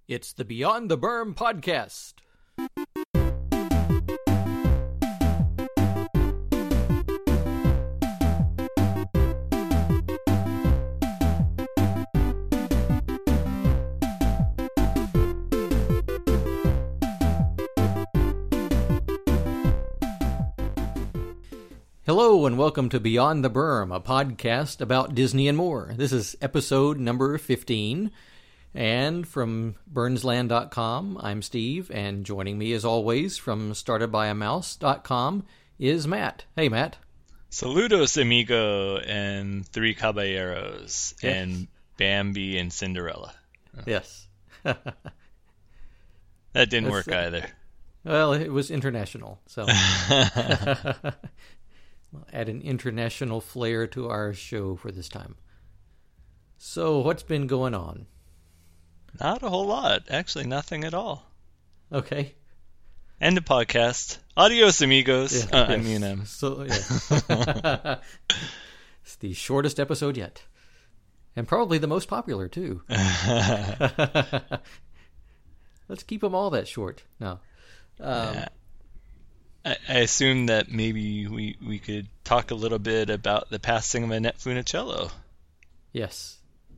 It's the Beyond the Berm podcast. Hello and welcome to Beyond the Berm, a podcast about Disney and more. This is episode number 15. And from burnsland.com, I'm Steve, and joining me as always from startedbyamouse.com is Matt. Hey, Matt. Saludos, amigo, and Three Caballeros, Yes. and Bambi and Cinderella. Yes. That didn't work either. Well, it was international, so we'll add an international flair to our show for this time. So, what's been going on? Not a whole lot. Actually, nothing at all. Okay. End of podcast. Adios, amigos. Yes. So, yeah. It's the shortest episode yet. And probably the most popular, too. Let's keep them all that short. No. I assume that maybe we could talk a little bit about the passing of Annette Funicello. Yes.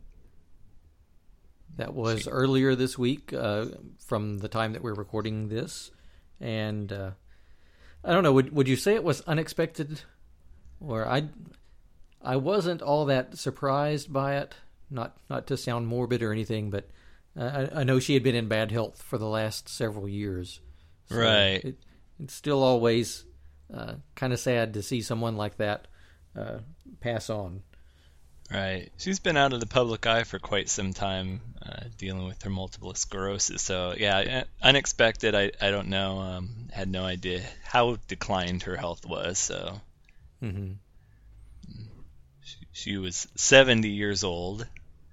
That was earlier this week from the time that we're recording this. And I don't know, would you say it was unexpected? Or I wasn't all that surprised by it. Not to sound morbid or anything, but I know she had been in bad health for the last several years. So Right. It's still always kind of sad to see someone like that pass on. Right. She's been out of the public eye for quite some time, dealing with her multiple sclerosis. So, yeah, unexpected. I don't know. Had no idea how declined her health was. So, she was 70 years old.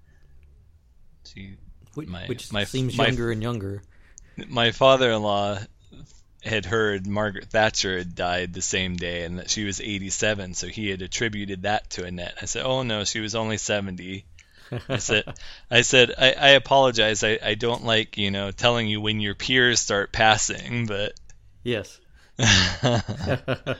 Which seems younger and younger. My father-in-law had heard Margaret Thatcher had died the same day and that she was 87, so he had attributed that to Annette. I said, oh no, she was only 70. I said, I apologize. I don't like, telling you when your peers start passing, but... Yes. But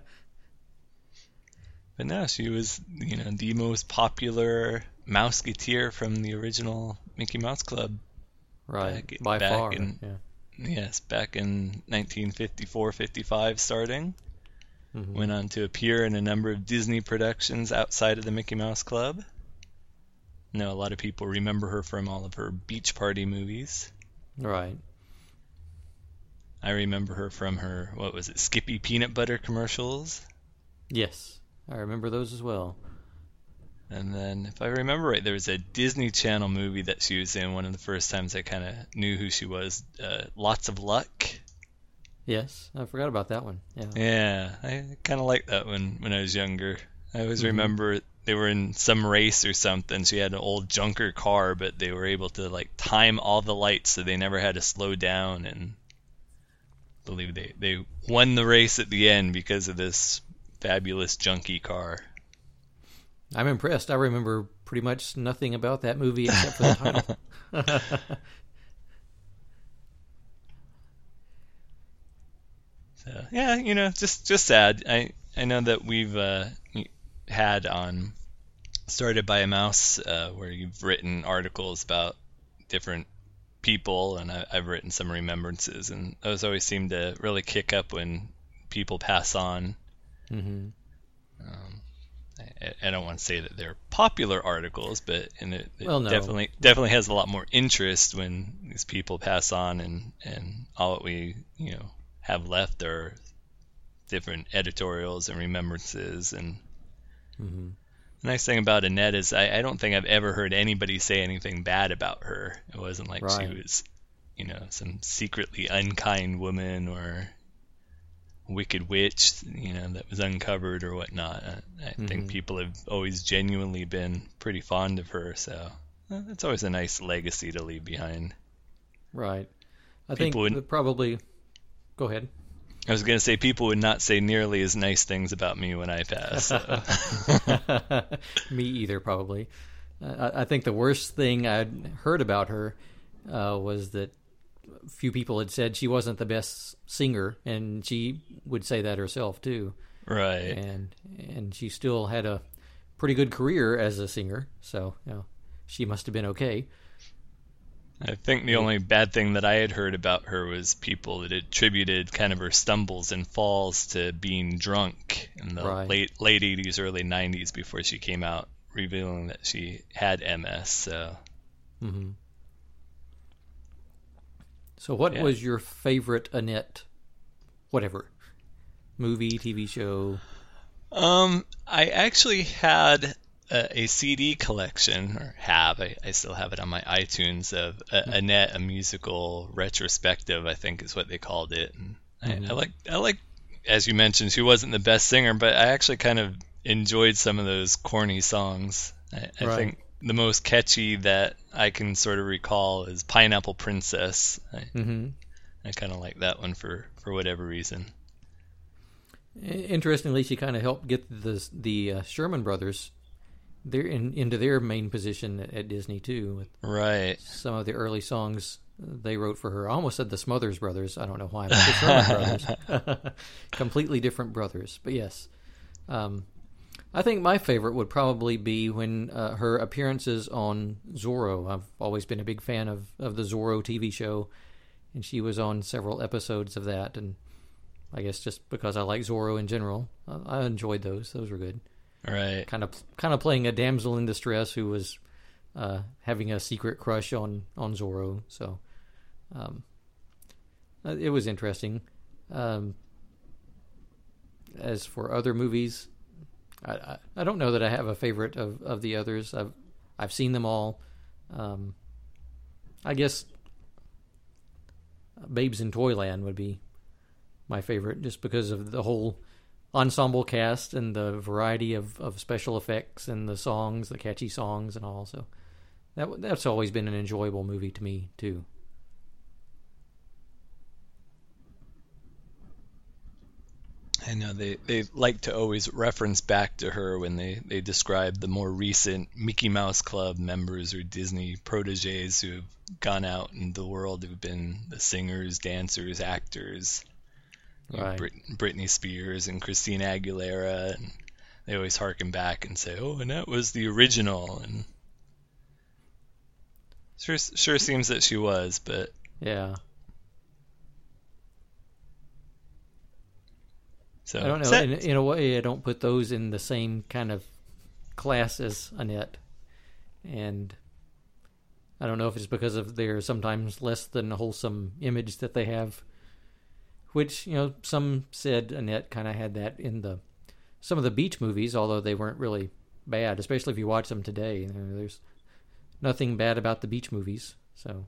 no, she was, the most popular Mouseketeer from the original Mickey Mouse Club. Right, by far. Yeah. Yes, back in 1954-55 starting. Went on to appear in a number of Disney productions outside of the Mickey Mouse Club. I know a lot of people remember her from all of her Beach Party movies. Right. I remember her from her, Skippy Peanut Butter commercials. Yes, I remember those as well. And then, if I remember right, there was a Disney Channel movie that she was in. One of the first times I kind of knew who she was. Lots of Luck. Yes, I forgot about that one. Yeah. Yeah, I kind of liked that one when I was younger. I always remember they were in some race or something. She had an old junker car, but they were able to time all the lights so they never had to slow down. And I believe they won the race at the end because of this fabulous junky car. I'm impressed. I remember pretty much nothing about that movie except for the title. So, yeah, just sad. I know that we've had on Started by a Mouse where you've written articles about different people, and I've written some remembrances, and those always seem to really kick up when people pass on. Mm-hmm. I don't want to say that they're popular articles, but it no. definitely has a lot more interest when these people pass on, and all that we have left are different editorials and remembrances. And the nice thing about Annette is I don't think I've ever heard anybody say anything bad about her. It wasn't like she was some secretly unkind woman or wicked witch, that was uncovered or whatnot. I think people have always genuinely been pretty fond of her, so it's always a nice legacy to leave behind. Right. I think probably... Go ahead. I was going to say people would not say nearly as nice things about me when I pass. So. Me either, probably. I think the worst thing I'd heard about her was that few people had said she wasn't the best singer, and she would say that herself too. Right. And she still had a pretty good career as a singer, so she must have been okay. I think the only bad thing that I had heard about her was people that attributed kind of her stumbles and falls to being drunk in the late 80s, early 90s before she came out revealing that she had MS. So, So what was your favorite Annette, whatever, movie, TV show? I actually had a CD collection, or I still have it on my iTunes, of Annette, a musical retrospective, I think is what they called it. And I like, as you mentioned, she wasn't the best singer, but I actually kind of enjoyed some of those corny songs. I think the most catchy that I can sort of recall is Pineapple Princess. I kind of like that one for whatever reason. Interestingly, she kind of helped get the Sherman Brothers into their main position at Disney too. With some of the early songs they wrote for her. I almost said the Smothers Brothers. I don't know why, but the Sherman Brothers. Completely different brothers. But yes. I think my favorite would probably be when her appearances on Zorro. I've always been a big fan of the Zorro TV show, and she was on several episodes of that, and I guess just because I like Zorro in general, I enjoyed those. Those were good. Right. Kind of playing a damsel in distress who was having a secret crush on Zorro. So it was interesting. As for other movies, I don't know that I have a favorite of the others. I've seen them all. I guess Babes in Toyland would be my favorite, just because of the whole ensemble cast and the variety of special effects and the songs, the catchy songs and all. So that's always been an enjoyable movie to me too. I know they like to always reference back to her when they describe the more recent Mickey Mouse Club members or Disney proteges who have gone out in the world, who've been the singers, dancers, actors. Right. Britney Spears and Christina Aguilera, and they always harken back and say, "Oh, and that was the original." And sure seems that she was, but yeah. So I don't know. In a way, I don't put those in the same kind of class as Annette, and I don't know if it's because of their sometimes less than wholesome image that they have. Which, some said Annette kind of had that in some of the beach movies, although they weren't really bad, especially if you watch them today. There's nothing bad about the beach movies. So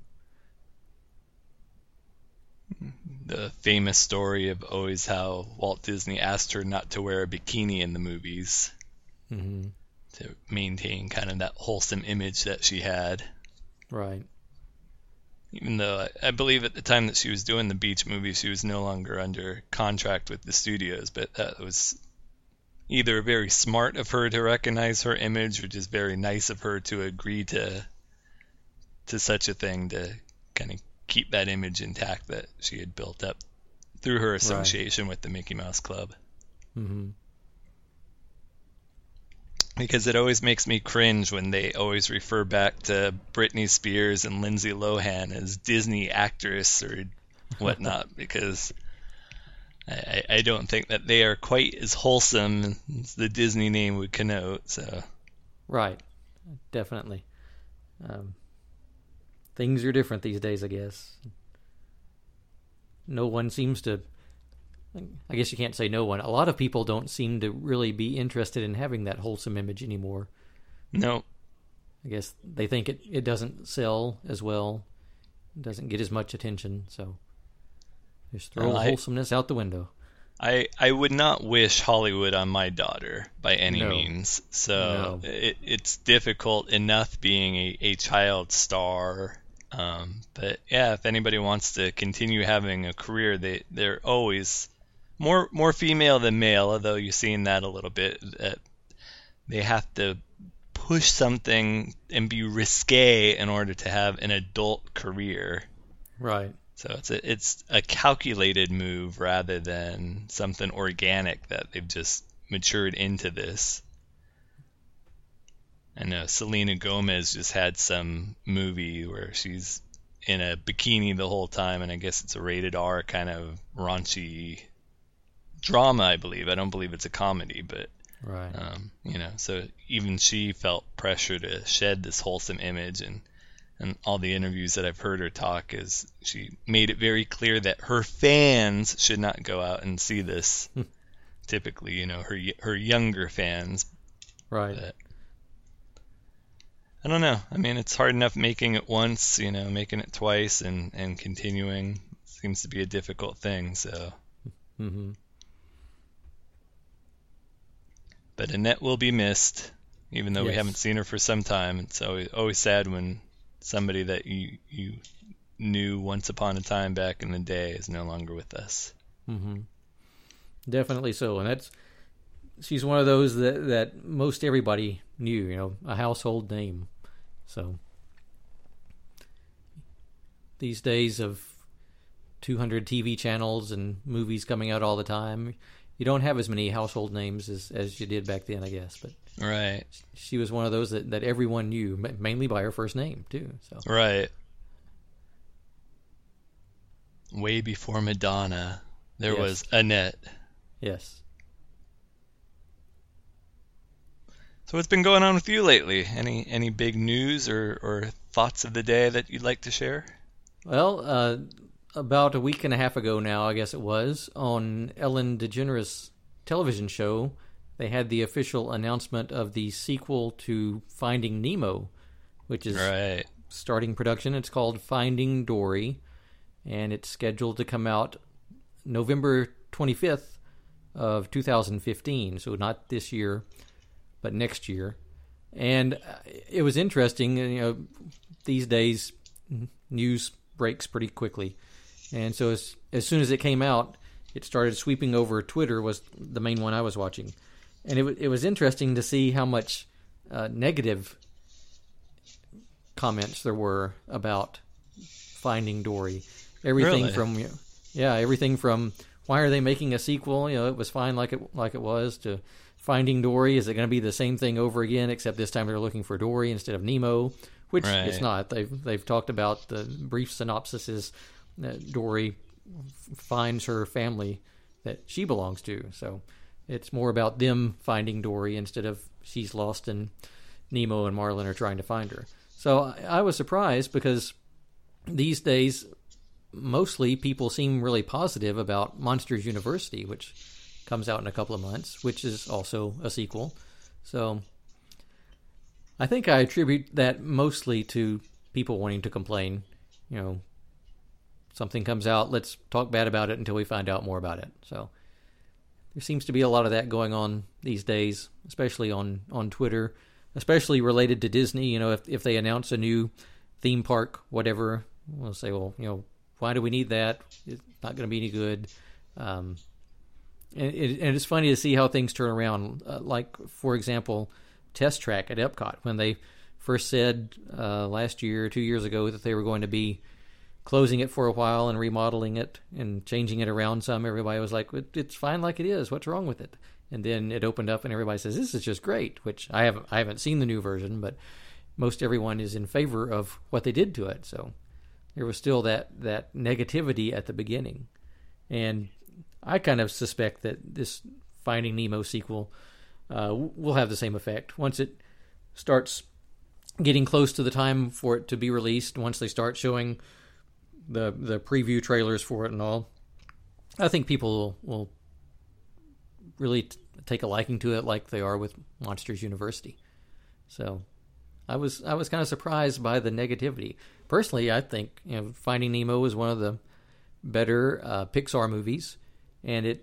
the famous story of always how Walt Disney asked her not to wear a bikini in the movies to maintain kind of that wholesome image that she had. Right. Even though I believe at the time that she was doing the beach movie, she was no longer under contract with the studios, but that was either very smart of her to recognize her image or just very nice of her to agree to such a thing, to kind of keep that image intact that she had built up through her association with the Mickey Mouse Club. Mm-hmm. Because it always makes me cringe when they always refer back to Britney Spears and Lindsay Lohan as Disney actress or whatnot, because I don't think that they are quite as wholesome as the Disney name would connote. So, right, definitely. Things are different these days, I guess. No one seems to. I guess you can't say no one. A lot of people don't seem to really be interested in having that wholesome image anymore. No. I guess they think it doesn't sell as well. It doesn't get as much attention, so just throw wholesomeness out the window. I would not wish Hollywood on my daughter by any means. So it's difficult enough being a child star. But yeah, if anybody wants to continue having a career, they're always more female than male, although you're seeing that a little bit. They have to push something and be risque in order to have an adult career. Right. So it's a calculated move rather than something organic that they've just matured into this. I know Selena Gomez just had some movie where she's in a bikini the whole time, and I guess it's a rated R kind of raunchy drama, I believe. I don't believe it's a comedy, but Right. So even she felt pressure to shed this wholesome image, and all the interviews that I've heard her talk is she made it very clear that her fans should not go out and see this. Typically, her younger fans. Right. But I don't know. I mean, it's hard enough making it once, making it twice and continuing seems to be a difficult thing, so. Mm-hmm. But Annette will be missed, even though we Yes. haven't seen her for some time. It's always sad when somebody that you knew once upon a time back in the day is no longer with us. Mm-hmm. Definitely so, and she's one of those that most everybody knew, a household name. So these days of 200 TV channels and movies coming out all the time, you don't have as many household names as you did back then, I guess. But Right. she was one of those that everyone knew, mainly by her first name too. So Right. Way before Madonna, there Yes. was Annette. yes. So what's been going on with you lately? Any big news or thoughts of the day that you'd like to share? Well, about a week and a half ago now, I guess it was, on Ellen DeGeneres' television show, they had the official announcement of the sequel to Finding Nemo, which is Right. starting production. It's called Finding Dory, and it's scheduled to come out November 25th of 2015, so not this year, but next year. And it was interesting, these days news breaks pretty quickly. And so as soon as it came out, it started sweeping over Twitter, was the main one I was watching. And it was interesting to see how much negative comments there were about Finding Dory. Everything Really? everything from why are they making a sequel? It was fine like it was, to Finding Dory. Is it going to be the same thing over again, except this time they're looking for Dory instead of Nemo? Which Right. it's not. They've talked about, the brief synopsis is that Dory finds her family that she belongs to. So it's more about them finding Dory instead of she's lost and Nemo and Marlin are trying to find her. So I was surprised because these days mostly people seem really positive about Monsters University, which comes out in a couple of months, which is also a sequel. So I think I attribute that mostly to people wanting to complain. Something comes out, let's talk bad about it until we find out more about it. So there seems to be a lot of that going on these days, especially on Twitter, especially related to Disney. If they announce a new theme park, whatever, we'll say, well, why do we need that? It's not going to be any good. And it's funny to see how things turn around. Like, for example, Test Track at Epcot, when they first said last year, 2 years ago, that they were going to be closing it for a while and remodeling it and changing it around some, everybody was like, it's fine like it is. What's wrong with it? And then it opened up and everybody says, this is just great, which I haven't seen the new version, but most everyone is in favor of what they did to it. So there was still that negativity at the beginning. And I kind of suspect that this Finding Nemo sequel will have the same effect. Once it starts getting close to the time for it to be released, once they start showing the preview trailers for it and all, I think people will really take a liking to it like they are with Monsters University. So I was kind of surprised by the negativity. Personally, I think Finding Nemo is one of the better Pixar movies, and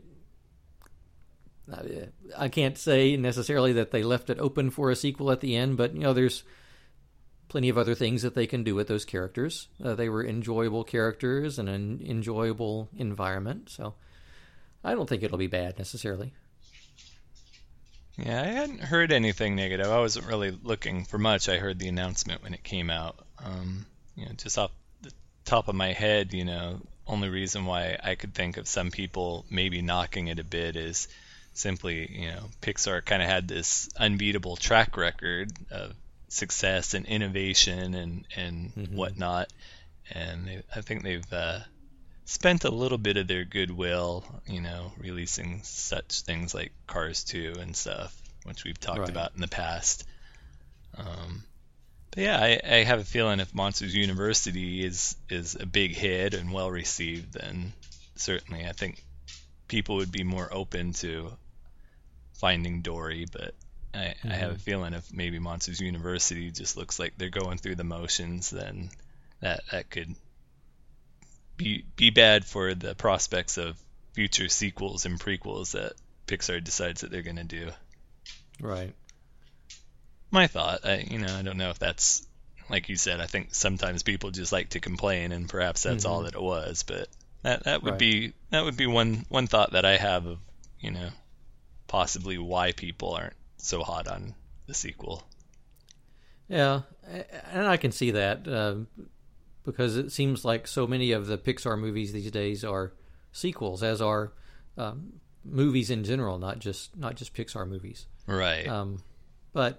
I can't say necessarily that they left it open for a sequel at the end, but there's plenty of other things that they can do with those characters. They were enjoyable characters and an enjoyable environment, so I don't think it'll be bad necessarily. Yeah, I hadn't heard anything negative. I wasn't really looking for much. I heard the announcement when it came out. Just off the top of my head, only reason why I could think of some people maybe knocking it a bit is simply, Pixar kind of had this unbeatable track record of success and innovation and whatnot, and I think they've spent a little bit of their goodwill, releasing such things like Cars 2 and stuff, which we've talked about in the past. But yeah, I have a feeling if Monsters University is a big hit and well received, then certainly I think people would be more open to Finding Dory. But I have a feeling if maybe Monsters University just looks like they're going through the motions, then that could be bad for the prospects of future sequels and prequels that Pixar decides that they're going to do. Right. My thought, I don't know if that's, like you said, I think sometimes people just like to complain, and perhaps that's all that it was, but that would be one thought that I have of, possibly why people aren't so hot on the sequel. Yeah, and I can see that, because it seems like so many of the Pixar movies these days are sequels, as are movies in general, not just Pixar movies. Right. But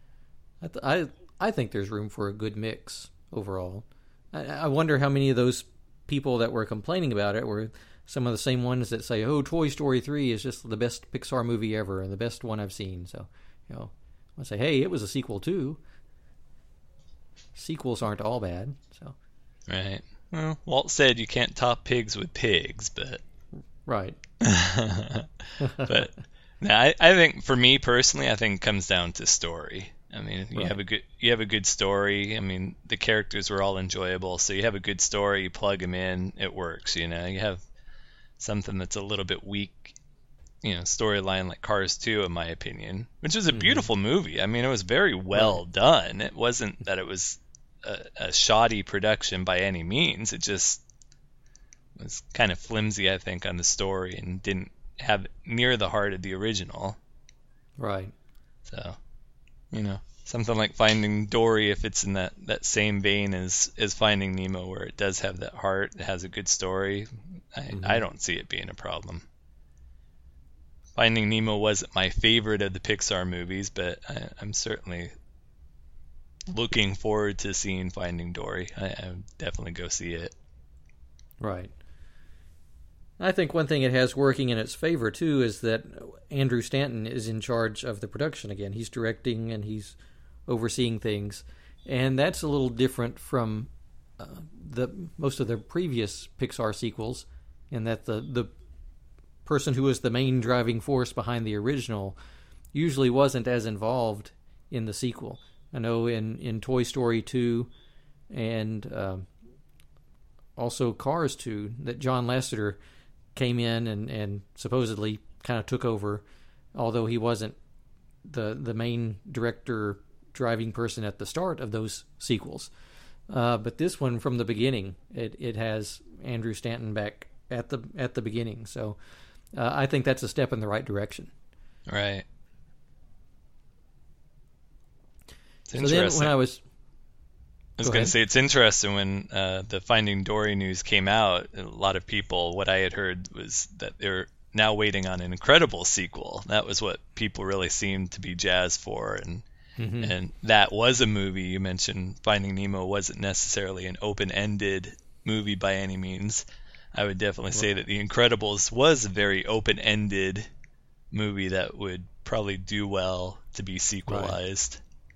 I think there's room for a good mix overall. I wonder how many of those people that were complaining about it were some of the same ones that say, "Oh, Toy Story 3 is just the best Pixar movie ever and the best one I've seen." So, I say, "Hey, it was a sequel too." Sequels aren't all bad, so. Right. Well, Walt said you can't top pigs with pigs, but. Right. But now, I think for me personally, I think it comes down to story. I mean, you have a good story. I mean, the characters were all enjoyable, so you have a good story, you plug them in, it works. You have something that's a little bit weak, storyline like Cars 2, in my opinion, which is a beautiful movie. I mean, it was very well done. It wasn't that it was a shoddy production by any means. It just was kind of flimsy, I think, on the story and didn't have near the heart of the original. Right. So, something like Finding Dory, if it's in that same vein as Finding Nemo, where it does have that heart, it has a good story, I don't see it being a problem. Finding Nemo wasn't my favorite of the Pixar movies, but I'm certainly looking forward to seeing Finding Dory. I definitely go see it. Right. I think one thing it has working in its favor, too, is that Andrew Stanton is in charge of the production again. He's directing and overseeing things, and that's a little different from most of the previous Pixar sequels, in that the person who was the main driving force behind the original usually wasn't as involved in the sequel. I know in Toy Story 2 and also Cars 2 that John Lasseter came in and supposedly kind of took over, although he wasn't the main director driving person at the start of those sequels. But this one, from the beginning, it has Andrew Stanton back at the beginning. So I think that's a step in the right direction. Right. So then when I was going to say, it's interesting when the Finding Dory news came out, a lot of people, what I had heard was that they're now waiting on an Incredibles sequel. That was what people really seemed to be jazzed for, and that was a movie. You mentioned Finding Nemo wasn't necessarily an open-ended movie by any means. I would definitely say that The Incredibles was a very open-ended movie that would probably do well to be sequelized.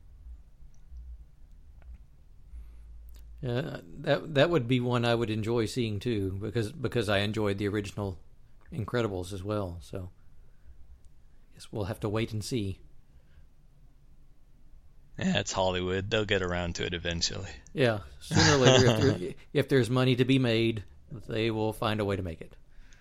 Yeah, that would be one I would enjoy seeing too, because I enjoyed the original Incredibles as well. So I guess we'll have to wait and see. Yeah, it's Hollywood. They'll get around to it eventually. Yeah, sooner or later, if there's money to be made, they will find a way to make it.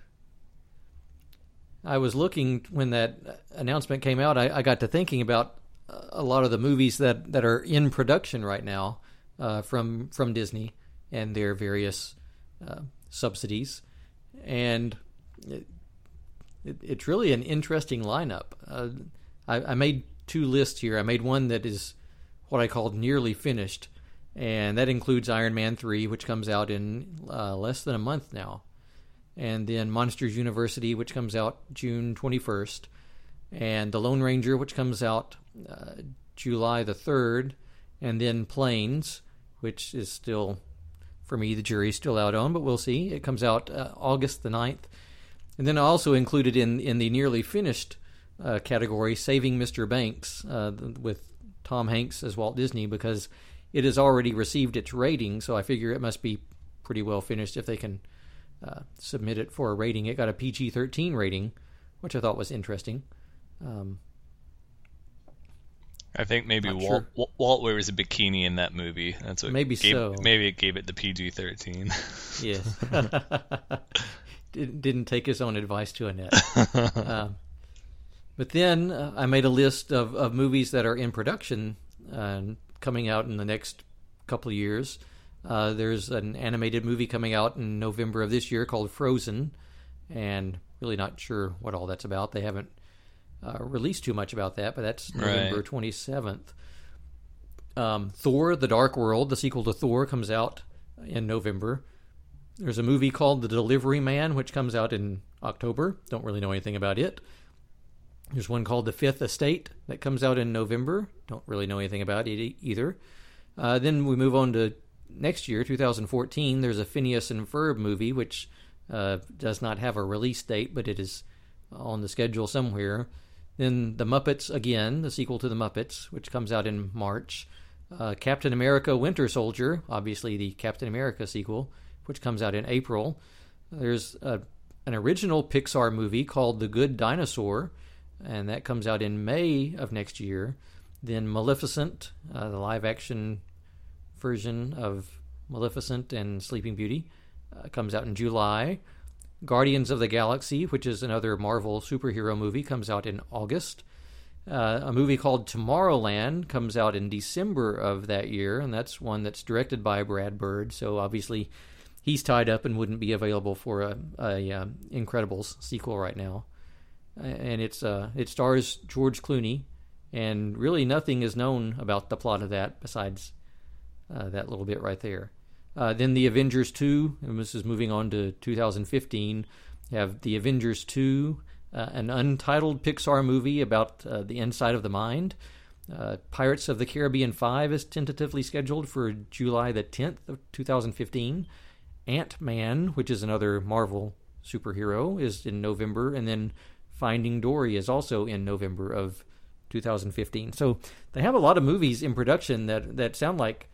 I was looking when that announcement came out. I got to thinking about a lot of the movies that are in production right now. From Disney and their various subsidies, and it's really an interesting lineup. I made two lists here. I made one that is what I called nearly finished, and that includes Iron Man 3, which comes out in less than a month now, and then Monsters University, which comes out June 21st, and The Lone Ranger, which comes out July the 3rd, and then Planes, which is still, for me, the jury's still out on, but we'll see. It comes out August the 9th. And then I also included in the nearly finished category Saving Mr. Banks with Tom Hanks as Walt Disney, because it has already received its rating, so I figure it must be pretty well finished if they can submit it for a rating. It got a PG-13 rating, which I thought was interesting. I think maybe Walt wears a bikini in that movie. That's what maybe it gave it the PG-13. Yes. Didn't take his own advice to Annette. But then I made a list of movies that are in production coming out in the next couple of years. There's an animated movie coming out in November of this year called Frozen, and really not sure what all that's about. They haven't released too much about that, but that's November 27th. Thor: The Dark World, the sequel to Thor, comes out in November. There's a movie called The Delivery Man, which comes out in October. Don't really know anything about it. There's one called The Fifth Estate that comes out in November. Don't really know anything about it either. Then we move on to next year, 2014. There's a Phineas and Ferb movie, which does not have a release date, but it is on the schedule somewhere. Then The Muppets Again, the sequel to The Muppets, which comes out in March. Captain America Winter Soldier, obviously the Captain America sequel, which comes out in April. There's an original Pixar movie called The Good Dinosaur, and that comes out in May of next year. Then Maleficent, the live-action version of Maleficent and Sleeping Beauty, comes out in July. Guardians of the Galaxy, which is another Marvel superhero movie, comes out in August. A movie called Tomorrowland comes out in December of that year, and that's one that's directed by Brad Bird, so obviously he's tied up and wouldn't be available for a Incredibles sequel right now. And it stars George Clooney, and really nothing is known about the plot of that besides that little bit right there. Then The Avengers 2, and this is moving on to 2015. You have The Avengers 2, an untitled Pixar movie about the inside of the mind. Pirates of the Caribbean 5 is tentatively scheduled for July the 10th of 2015. Ant-Man, which is another Marvel superhero, is in November, and then Finding Dory is also in November of 2015. So they have a lot of movies in production that sound like,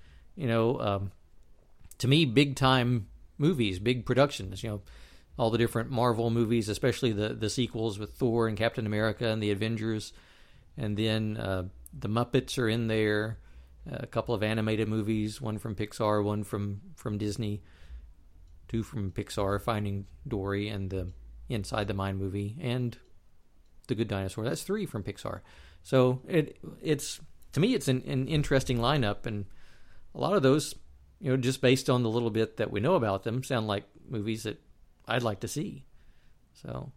to me, big-time movies, big productions. All the different Marvel movies, especially the sequels with Thor and Captain America and the Avengers. And then the Muppets are in there, a couple of animated movies, one from Pixar, one from Disney, two from Pixar, Finding Dory and the Inside the Mind movie, and The Good Dinosaur. That's 3 from Pixar. So it's to me, it's an interesting lineup, and a lot of those, just based on the little bit that we know about them, sound like movies that I'd like to see. So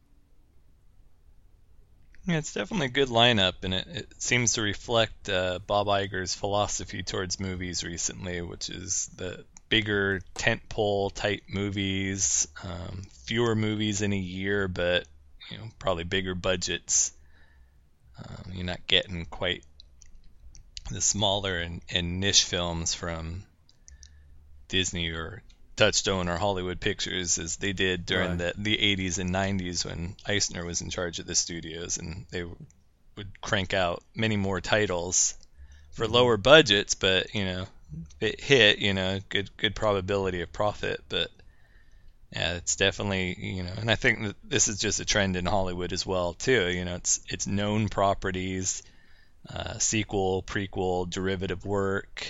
yeah, it's definitely a good lineup, and it seems to reflect Bob Iger's philosophy towards movies recently, which is the bigger tentpole type movies, fewer movies in a year, but probably bigger budgets. You're not getting quite the smaller and niche films from Disney or Touchstone or Hollywood Pictures as they did during the 80s and 90s when Eisner was in charge of the studios, and they would crank out many more titles for lower budgets, but if it hit, good probability of profit. But yeah, it's definitely, and I think that this is just a trend in Hollywood as well too. It's known properties, sequel, prequel, derivative work.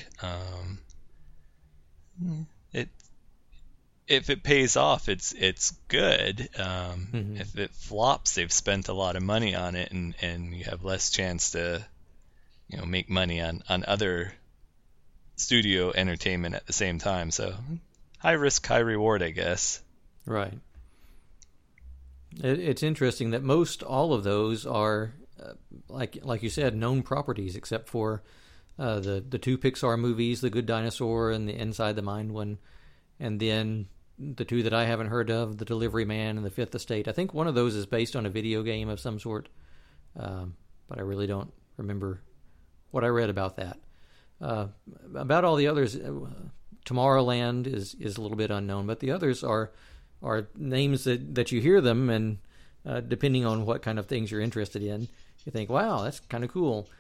If it pays off, it's good. If it flops, they've spent a lot of money on it, and you have less chance to make money on other studio entertainment at the same time. So high risk, high reward, I guess. Right. It's interesting that most all of those are like you said, known properties, except for the two Pixar movies, The Good Dinosaur and the Inside the Mind one, and then the two that I haven't heard of, The Delivery Man and The Fifth Estate. I think one of those is based on a video game of some sort, but I really don't remember what I read about that. About all the others, Tomorrowland is a little bit unknown, but the others are names that you hear them, and depending on what kind of things you're interested in, you think, wow, that's kind of cool.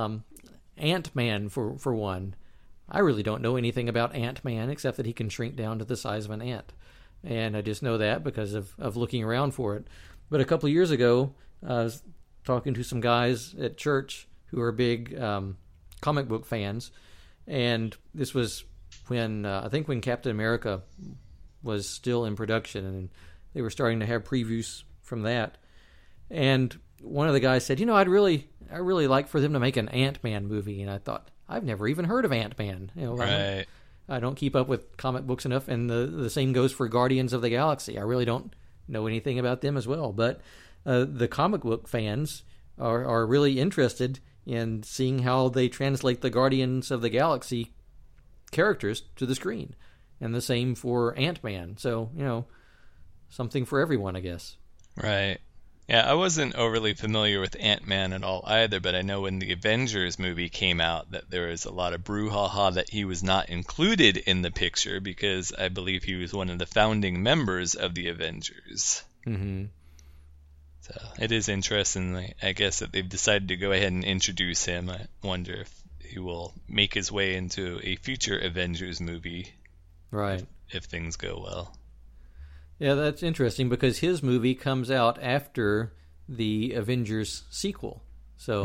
Ant-Man, for one. I really don't know anything about Ant-Man except that he can shrink down to the size of an ant. And I just know that because of looking around for it. But a couple of years ago, I was talking to some guys at church who are big comic book fans. And this was when, I think when Captain America was still in production, and they were starting to have previews from that. And one of the guys said, I'd really like for them to make an Ant-Man movie. And I thought, I've never even heard of Ant-Man. Right. I don't keep up with comic books enough, and the same goes for Guardians of the Galaxy. I really don't know anything about them as well. But the comic book fans are really interested in seeing how they translate the Guardians of the Galaxy characters to the screen. And the same for Ant-Man. So, something for everyone, I guess. Right. Yeah, I wasn't overly familiar with Ant-Man at all either, but I know when the Avengers movie came out that there was a lot of brouhaha that he was not included in the picture because I believe he was one of the founding members of the Avengers. Mm-hmm. So it is interesting, I guess, that they've decided to go ahead and introduce him. I wonder if he will make his way into a future Avengers movie. Right. If things go well. Yeah, that's interesting because his movie comes out after the Avengers sequel. So,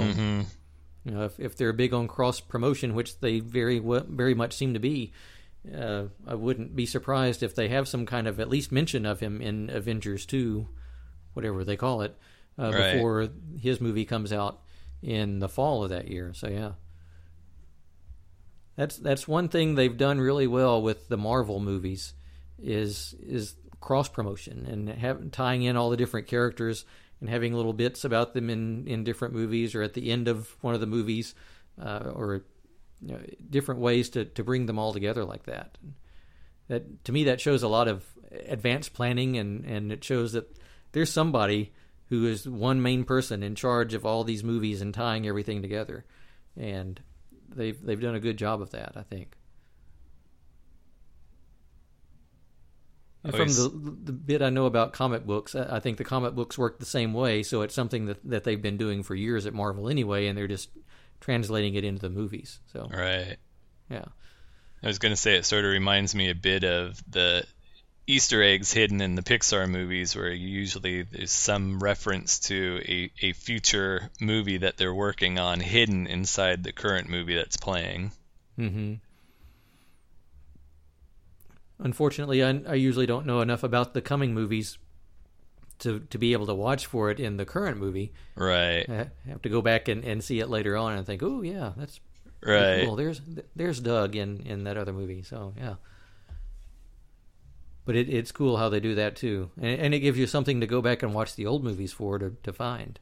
if they're big on cross promotion, which they very much seem to be, I wouldn't be surprised if they have some kind of at least mention of him in Avengers 2, whatever they call it, before his movie comes out in the fall of that year. So, yeah. That's one thing they've done really well with the Marvel movies is cross promotion and tying in all the different characters and having little bits about them in different movies or at the end of one of the movies, or different ways to bring them all together like that. That to me, that shows a lot of advanced planning, and it shows that there's somebody who is one main person in charge of all these movies and tying everything together, and they've done a good job of that, I think. From the bit I know about comic books, I think the comic books work the same way, so it's something that they've been doing for years at Marvel anyway, and they're just translating it into the movies. So right. Yeah. I was going to say it sort of reminds me a bit of the Easter eggs hidden in the Pixar movies where usually there's some reference to a future movie that they're working on hidden inside the current movie that's playing. Mm-hmm. Unfortunately, I usually don't know enough about the coming movies to be able to watch for it in the current movie. Right. I have to go back and see it later on and think, oh, yeah, that's right. Cool. There's Doug in that other movie. So, yeah. But it's cool how they do that, too. And it gives you something to go back and watch the old movies for to find.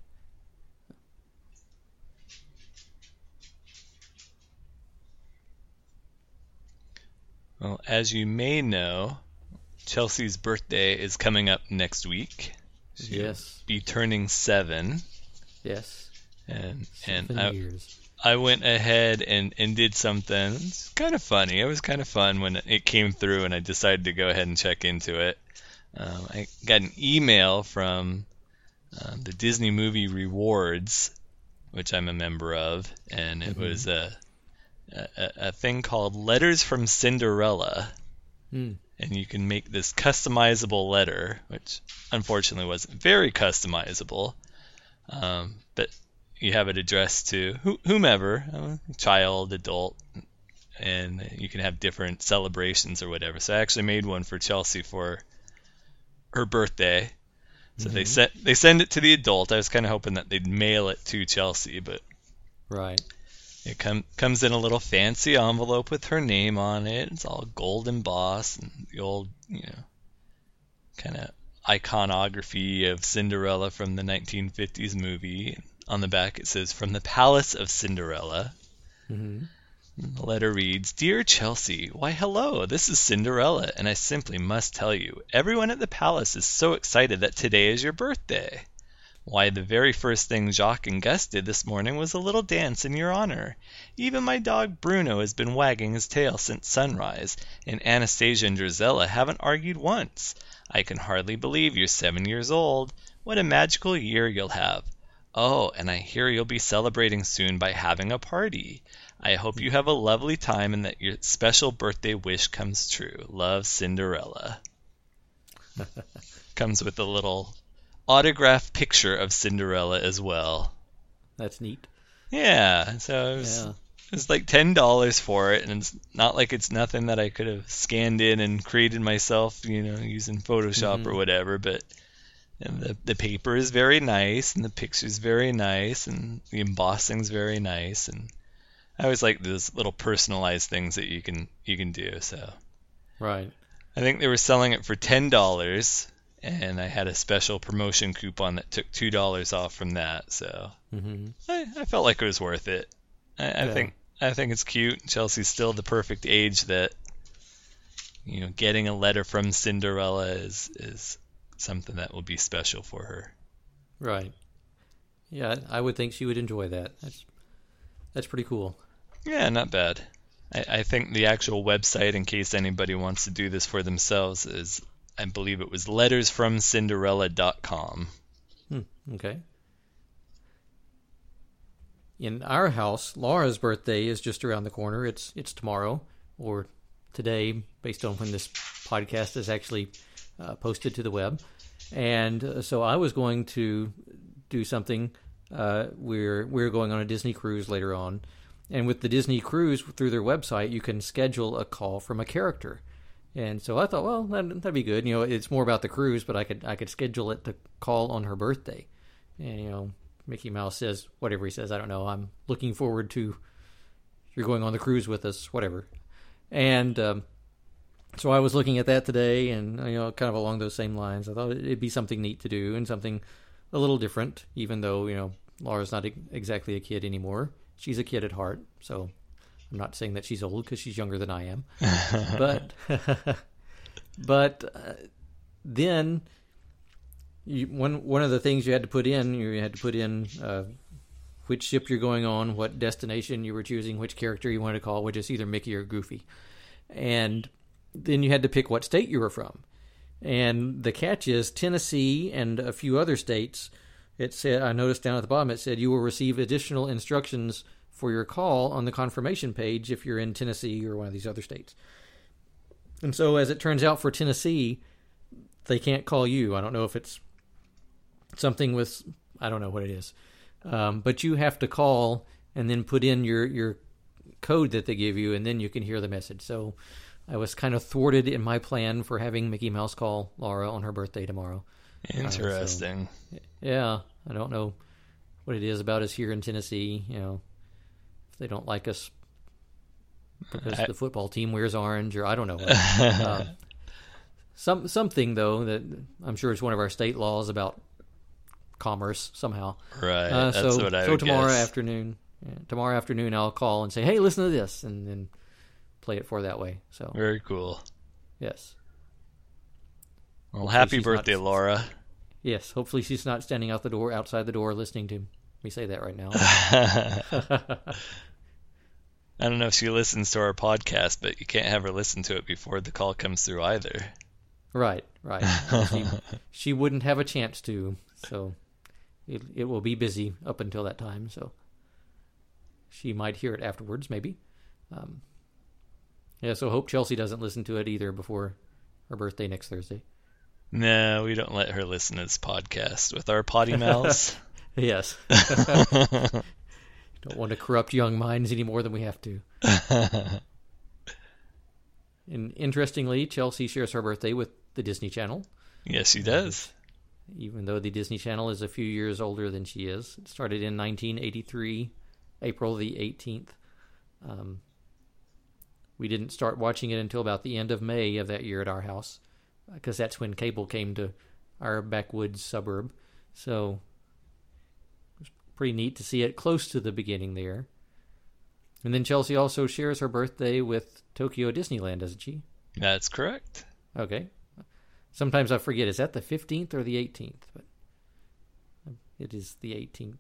Well, as you may know, Chelsea's birthday is coming up next week. She'll yes. be turning 7. Yes. And 7 years. I went ahead and did something. It's kind of funny. It was kind of fun when it came through and I decided to go ahead and check into it. I got an email from the Disney Movie Rewards, which I'm a member of, and it was a thing called Letters from Cinderella. And you can make this customizable letter, which unfortunately wasn't very customizable, but you have it addressed to whomever, child, adult, and you can have different celebrations or whatever. So I actually made one for Chelsea for her birthday. So they send it to the adult. I was kind of hoping that they'd mail it to Chelsea, but right. It comes in a little fancy envelope with her name on it. It's all gold embossed and the old, kind of iconography of Cinderella from the 1950s movie. on the back it says, "From the Palace of Cinderella." Mm-hmm. The letter reads, "Dear Chelsea, why hello, this is Cinderella, and I simply must tell you, everyone at the palace is so excited that today is your birthday. Why, the very first thing Jacques and Gus did this morning was a little dance in your honor. Even my dog Bruno has been wagging his tail since sunrise, and Anastasia and Drizella haven't argued once. I can hardly believe you're 7 years old. What a magical year you'll have. Oh, and I hear you'll be celebrating soon by having a party. I hope you have a lovely time and that your special birthday wish comes true. Love, Cinderella." Comes with a little autographed picture of Cinderella as well. That's neat. Yeah, so it was like $10 for it, and it's not like it's nothing that I could have scanned in and created myself, using Photoshop or whatever, but and the paper is very nice, and the picture's very nice, and the embossing's very nice, and I always like those little personalized things that you can do. So Right. I think they were selling it for $10, and I had a special promotion coupon that took $2 off from that. So I felt like it was worth it. I think it's cute. Chelsea's still the perfect age that getting a letter from Cinderella is something that will be special for her. Right. Yeah, I would think she would enjoy that. That's pretty cool. Yeah, not bad. I think the actual website, in case anybody wants to do this for themselves, is, I believe it was lettersfromcinderella.com. Okay. In our house, Laura's birthday is just around the corner. It's tomorrow, or today, based on when this podcast is actually posted to the web. And so I was going to do something. We're going on a Disney cruise later on. And with the Disney cruise, through their website, you can schedule a call from a character. And so I thought, well, that'd be good. It's more about the cruise, but I could schedule it to call on her birthday. And, Mickey Mouse says whatever he says. I don't know. I'm looking forward to you're going on the cruise with us, whatever. And so I was looking at that today, and kind of along those same lines. I thought it'd be something neat to do and something a little different, even though Laura's not exactly a kid anymore. She's a kid at heart, so I'm not saying that she's old because she's younger than I am. But then one of the things you had to put in which ship you're going on, what destination you were choosing, which character you wanted to call, which is either Mickey or Goofy. And then you had to pick what state you were from. And the catch is Tennessee and a few other states. It said, I noticed down at the bottom, it said you will receive additional instructions for your call on the confirmation page if you're in Tennessee or one of these other states. And so as it turns out for Tennessee, they can't call you. I don't know if it's something with, I don't know what it is. But you have to call and then put in your code that they give you, and then you can hear the message. So I was kind of thwarted in my plan for having Mickey Mouse call Laura on her birthday tomorrow. Interesting. Yeah, I don't know what it is about us here in Tennessee. If they don't like us because the football team wears orange, or I don't know what. Something though that I'm sure it's one of our state laws about commerce somehow. Right. That's what I would tomorrow guess. afternoon. Tomorrow afternoon, I'll call and say, "Hey, listen to this," and then play it for that way. So very cool. Yes. Well, happy birthday, Laura. Yes. Hopefully, she's not standing outside the door, listening to me say that right now. I don't know if she listens to our podcast, but you can't have her listen to it before the call comes through either. Right. She wouldn't have a chance to, so it will be busy up until that time. So she might hear it afterwards, maybe. So hope Chelsea doesn't listen to it either before her birthday next Thursday. No, we don't let her listen to this podcast with our potty mouths. Yes. Don't want to corrupt young minds any more than we have to. And interestingly, Chelsea shares her birthday with the Disney Channel. Yes, she does. Even though the Disney Channel is a few years older than she is. It started in 1983, April the 18th. We didn't start watching it until about the end of May of that year at our house, because that's when cable came to our backwoods suburb. So pretty neat to see it close to the beginning there. And then Chelsea also shares her birthday with Tokyo Disneyland, doesn't she? That's correct. Okay. Sometimes I forget, is that the 15th or the 18th? But it is the 18th.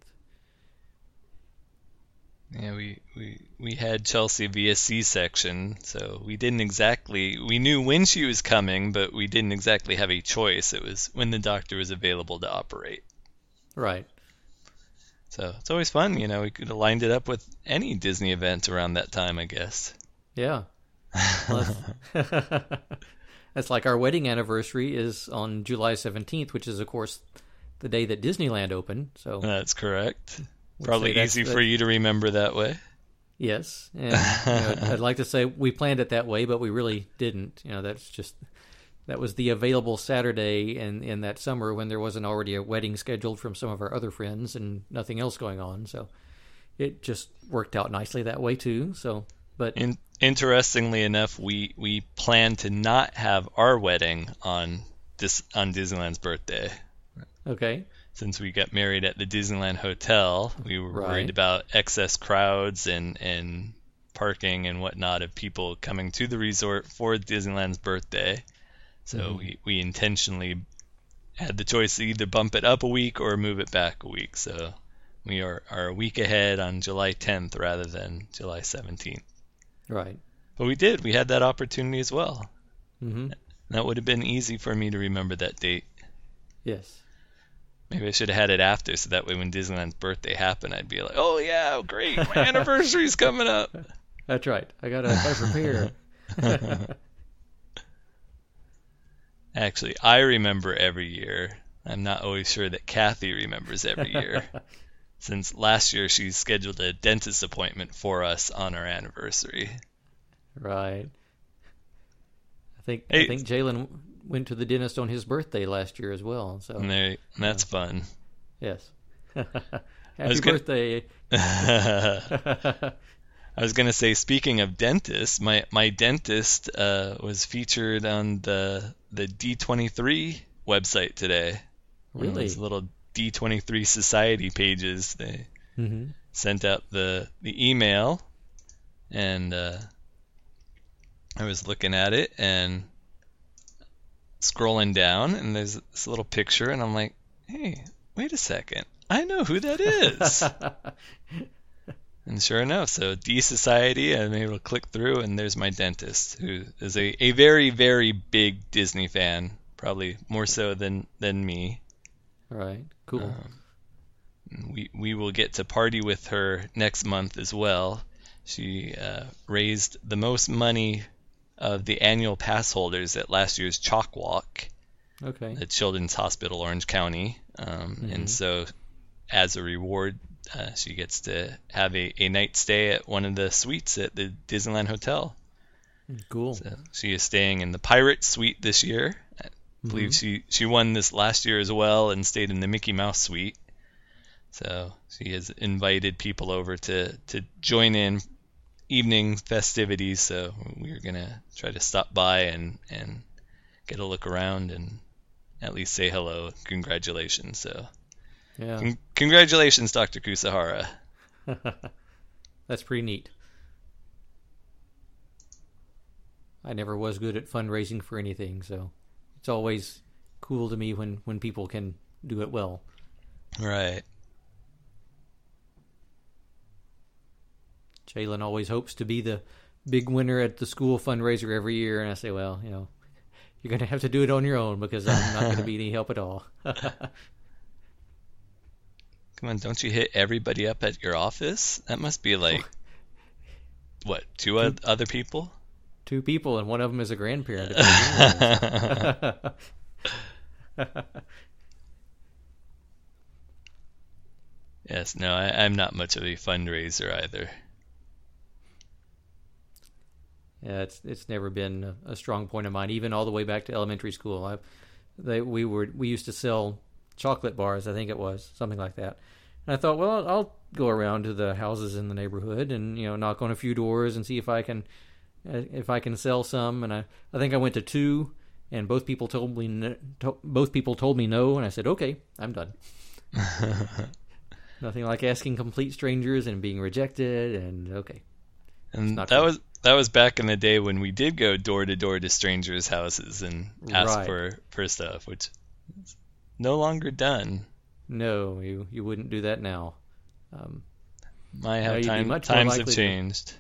Yeah, we had Chelsea via C-section, so we knew when she was coming, but we didn't exactly have a choice. It was when the doctor was available to operate. Right. So it's always fun, we could have lined it up with any Disney event around that time, I guess. Yeah. Well, that's like our wedding anniversary is on July 17th, which is, of course, the day that Disneyland opened. So that's correct. Probably easy for you to remember that way. Yes. And I'd like to say we planned it that way, but we really didn't. That was the available Saturday in that summer when there wasn't already a wedding scheduled from some of our other friends and nothing else going on. So it just worked out nicely that way too. So, but interestingly enough, we planned to not have our wedding on Disneyland's birthday. Okay. Since we got married at the Disneyland Hotel, we were worried about excess crowds and parking and whatnot of people coming to the resort for Disneyland's birthday. So we intentionally had the choice to either bump it up a week or move it back a week. So we are a week ahead on July 10th rather than July 17th. Right. But we did. We had that opportunity as well. Mm-hmm. That would have been easy for me to remember that date. Yes. Maybe I should have had it after, so that way when Disneyland's birthday happened, I'd be like, oh yeah, great, my anniversary's coming up. That's right. I gotta prepare. Actually, I remember every year. I'm not always sure that Kathy remembers every year. Since last year she scheduled a dentist appointment for us on our anniversary. Right. I think Jalen went to the dentist on his birthday last year as well. So that's fun. Yes. Happy birthday. I was going to say, speaking of dentists, my dentist was featured on the D23 website today. Really? Those little D23 Society pages. They sent out the email, and I was looking at it and scrolling down, and there's this little picture, and I'm like, hey, wait a second. I know who that is. And sure enough, so D Society, I'm able to click through, and there's my dentist, who is a very, very big Disney fan, probably more so than me. Right, cool. We will get to party with her next month as well. She raised the most money of the annual pass holders at last year's Chalk Walk at Children's Hospital Orange County. And so as a reward, she gets to have a night stay at one of the suites at the Disneyland Hotel. Cool. So she is staying in the Pirate Suite this year. I believe she won this last year as well and stayed in the Mickey Mouse Suite. So she has invited people over to join in evening festivities. So we're going to try to stop by and get a look around and at least say hello. Congratulations. So yeah. Congratulations, Dr. Kusahara. That's pretty neat. I never was good at fundraising for anything, so it's always cool to me when people can do it well. Right. Jalen always hopes to be the big winner at the school fundraiser every year, and I say, well, you're going to have to do it on your own because I'm not going to be any help at all. Come on, don't you hit everybody up at your office? That must be like, what, two other people? 2 people, and one of them is a grandparent. Yes, no, I'm not much of a fundraiser either. Yeah, it's never been a strong point of mine, even all the way back to elementary school. We used to sell chocolate bars, I think it was, something like that. And I thought, well, I'll go around to the houses in the neighborhood and knock on a few doors and see if I can sell some. And I think I went to 2, and both people told me no, and I said, okay, I'm done. Nothing like asking complete strangers and being rejected. And okay, And that was back in the day when we did go door to door to strangers' houses and ask Right. for stuff, which is no longer done. No, you wouldn't do that now. Um, Might now have you'd be much more times have likely changed.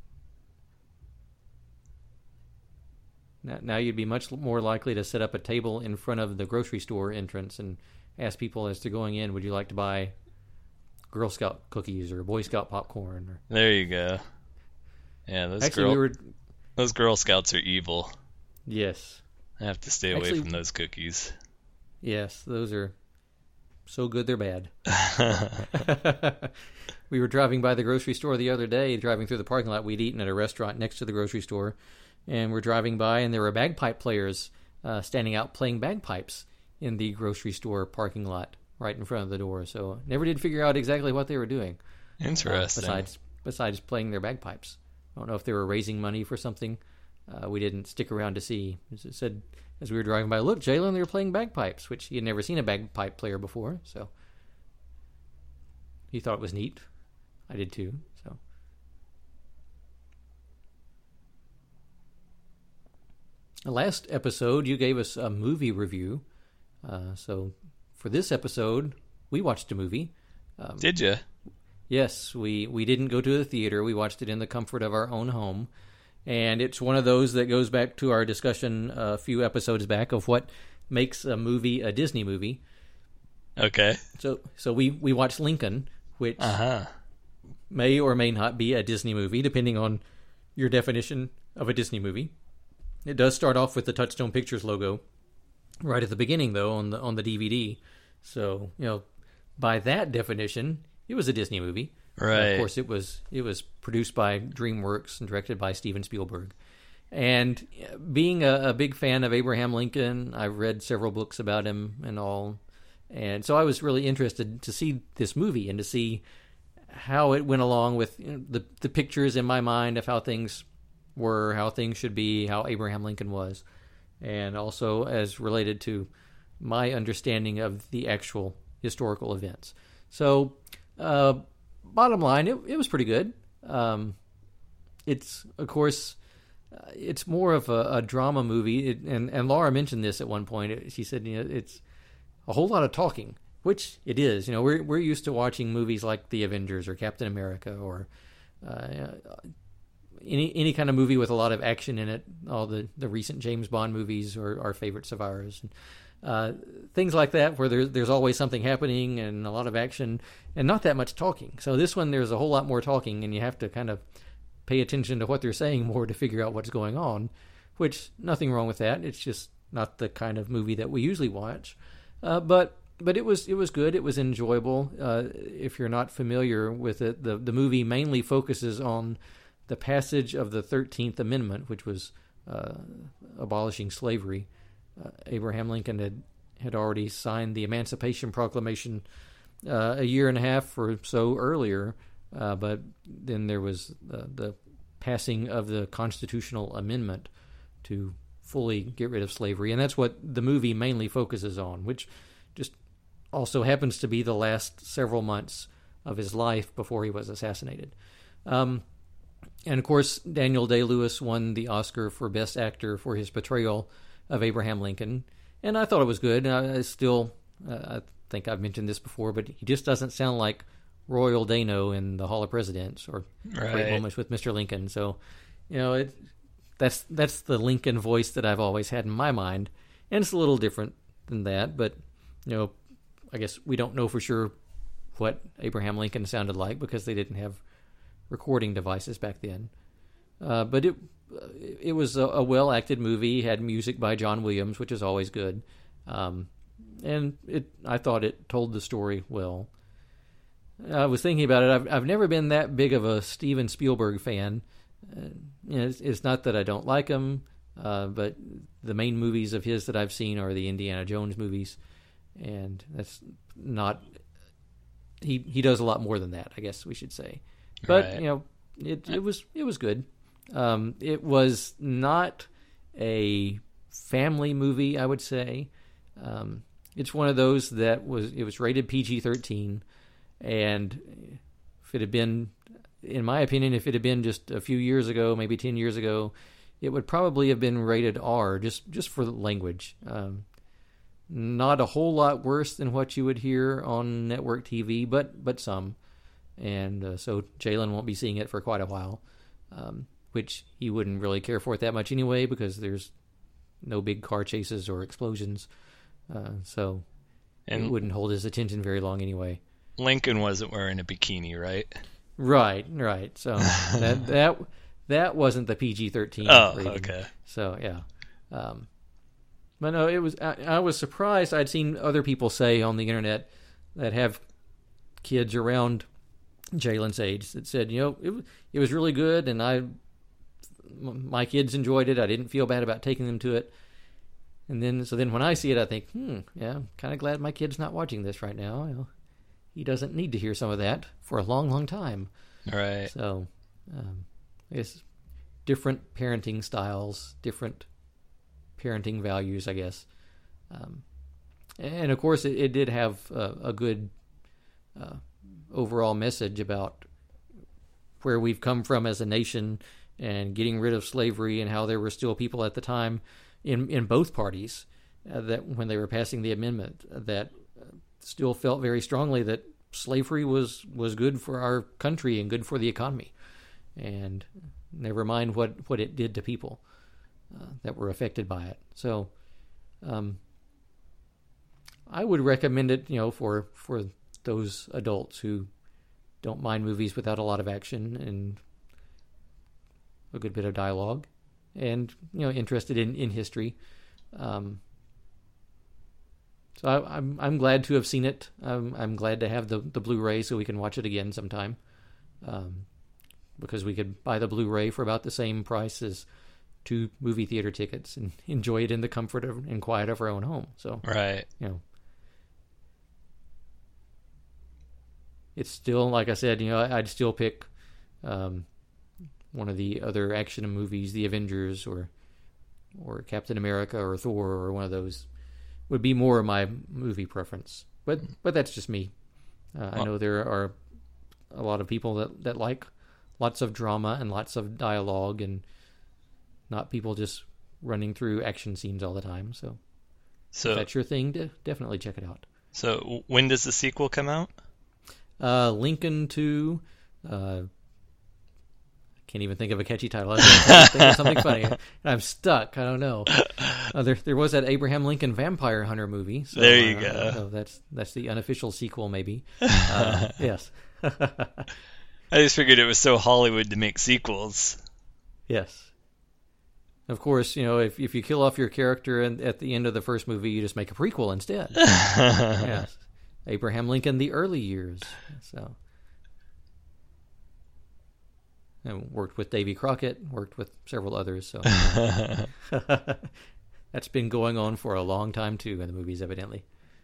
now you'd be much more likely to set up a table in front of the grocery store entrance and ask people as they're going in, would you like to buy Girl Scout cookies or Boy Scout popcorn? Or... There you go. Yeah, those Girl Scouts are evil. Yes. I have to stay away from those cookies. Yes, those are so good they're bad. We were driving by the grocery store the other day, driving through the parking lot. We'd eaten at a restaurant next to the grocery store, and we're driving by, and there were bagpipe players standing out playing bagpipes in the grocery store parking lot right in front of the door. So never did figure out exactly what they were doing. Interesting. Besides playing their bagpipes. I don't know if they were raising money for something. We didn't stick around to see. As it said, as we were driving by, look, Jalen, they were playing bagpipes, which he had never seen a bagpipe player before. So he thought it was neat. I did too. So the last episode, you gave us a movie review. So for this episode, we watched a movie. Did you? Yes, we didn't go to the theater. We watched it in the comfort of our own home. And it's one of those that goes back to our discussion a few episodes back of what makes a movie a Disney movie. Okay. So we watched Lincoln, which may or may not be a Disney movie, depending on your definition of a Disney movie. It does start off with the Touchstone Pictures logo right at the beginning, though, on the DVD. So, by that definition, it was a Disney movie. Right. Of course, it was produced by DreamWorks and directed by Steven Spielberg. And being a big fan of Abraham Lincoln, I've read several books about him and all. And so I was really interested to see this movie and to see how it went along with the pictures in my mind of how things were, how things should be, how Abraham Lincoln was. And also as related to my understanding of the actual historical events. So, bottom line, it was pretty good. It's, of course, it's more of a drama movie. And Laura mentioned this at one point. She said, it's a whole lot of talking, which it is. We're used to watching movies like The Avengers or Captain America or any kind of movie with a lot of action in it. All the recent James Bond movies are our favorites of ours. Things like that where there's always something happening and a lot of action and not that much talking. So this one, there's a whole lot more talking, and you have to kind of pay attention to what they're saying more to figure out what's going on, which nothing wrong with that. It's just not the kind of movie that we usually watch. But it was good. It was enjoyable. If you're not familiar with it, the movie mainly focuses on the passage of the 13th Amendment, which was abolishing slavery. Abraham Lincoln had already signed the Emancipation Proclamation a year and a half or so earlier, but then there was the passing of the Constitutional Amendment to fully get rid of slavery, and that's what the movie mainly focuses on, which just also happens to be the last several months of his life before he was assassinated. And of course, Daniel Day-Lewis won the Oscar for Best Actor for his portrayal of Abraham Lincoln, and I thought it was good. I think I've mentioned this before, but he just doesn't sound like Royal Dano in the Hall of Presidents or Great Moments with Mr. Lincoln. So, that's the Lincoln voice that I've always had in my mind, and it's a little different than that. But I guess we don't know for sure what Abraham Lincoln sounded like because they didn't have recording devices back then. But it was a well-acted movie. It had music by John Williams, which is always good. And I thought it told the story well. I was thinking about it. I've never been that big of a Steven Spielberg fan. It's not that I don't like him, but the main movies of his that I've seen are the Indiana Jones movies, and that's not. He does a lot more than that, I guess we should say. But right. It was good. It was not a family movie, I would say. It's one of those that was rated PG-13, And if it had been, in my opinion, if it had been just a few years ago, maybe 10 years ago, it would probably have been rated R, just for the language. Not a whole lot worse than what you would hear on network TV, but some. And so Jalen won't be seeing it for quite a while, which he wouldn't really care for it that much anyway, because there's no big car chases or explosions. So it wouldn't hold his attention very long anyway. Lincoln wasn't wearing a bikini, right? Right. So that wasn't the PG-13 rating. Okay. So yeah. But no, it was. I was surprised. I'd seen other people say on the internet that have kids around Jalen's age that said, it was really good, and my kids enjoyed it. I didn't feel bad about taking them to it. And then when I see it, I think, yeah, I'm kind of glad my kid's not watching this right now. He doesn't need to hear some of that for a long, long time. Right. So, I guess different parenting styles, different parenting values, I guess. And of course, it did have a good overall message about where we've come from as a nation and getting rid of slavery, and how there were still people at the time in both parties that when they were passing the amendment that still felt very strongly that slavery was good for our country and good for the economy, and never mind what it did to people that were affected by it. So I would recommend it, for those adults who don't mind movies without a lot of action and a good bit of dialogue, and interested in history. So I'm glad to have seen it. I'm glad to have the Blu-ray so we can watch it again sometime, because we could buy the Blu-ray for about the same price as 2 movie theater tickets and enjoy it in the comfort and quiet of our own home. So right, it's still, like I said, I'd still pick one of the other action movies, The Avengers or Captain America or Thor, or one of those would be more of my movie preference. But that's just me. I know there are a lot of people that like lots of drama and lots of dialogue, and not people just running through action scenes all the time. So if that's your thing, definitely check it out. So when does the sequel come out? Lincoln 2. Can't even think of a catchy title. I was trying to think of something funny. I'm stuck. I don't know. There was that Abraham Lincoln Vampire Hunter movie. So, there you go. So that's the unofficial sequel, maybe. Yes. I just figured it was so Hollywood to make sequels. Yes. Of course, if you kill off your character at the end of the first movie, you just make a prequel instead. Yes. Abraham Lincoln, the early years. So. And worked with Davy Crockett, worked with several others. So that's been going on for a long time too in the movies, evidently.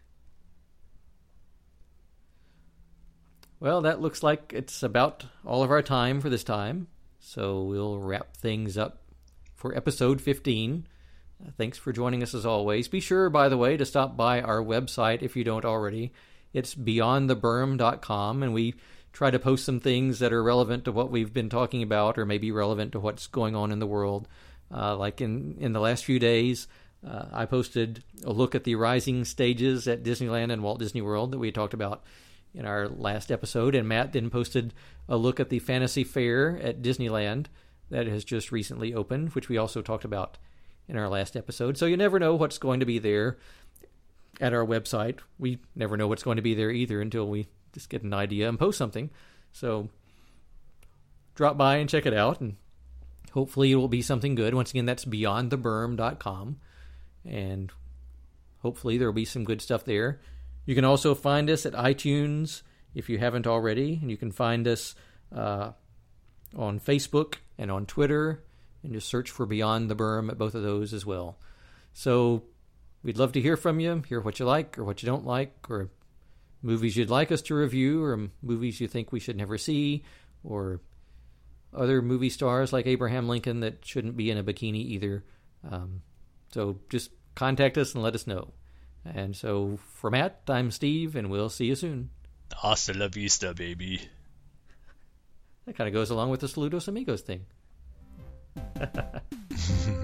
Well, that looks like it's about all of our time for this time. So we'll wrap things up for episode 15. Thanks for joining us as always. Be sure, by the way, to stop by our website if you don't already. It's beyondtheberm.com, and we try to post some things that are relevant to what we've been talking about, or maybe relevant to what's going on in the world. Like in the last few days, I posted a look at the rising stages at Disneyland and Walt Disney World that we talked about in our last episode, and Matt then posted a look at the Fantasy Fair at Disneyland that has just recently opened, which we also talked about in our last episode. So you never know what's going to be there at our website. We never know what's going to be there either until we just get an idea and post something. So drop by and check it out, and hopefully it will be something good. Once again, that's beyondtheberm.com, and hopefully there will be some good stuff there. You can also find us at iTunes if you haven't already, and you can find us on Facebook and on Twitter, and just search for Beyond the Berm at both of those as well. So we'd love to hear from you, hear what you like or what you don't like, or movies you'd like us to review, or movies you think we should never see, or other movie stars like Abraham Lincoln that shouldn't be in a bikini either. So just contact us and let us know. And so for Matt, I'm Steve, and we'll see you soon. Hasta la vista, baby. That kind of goes along with the Saludos Amigos thing.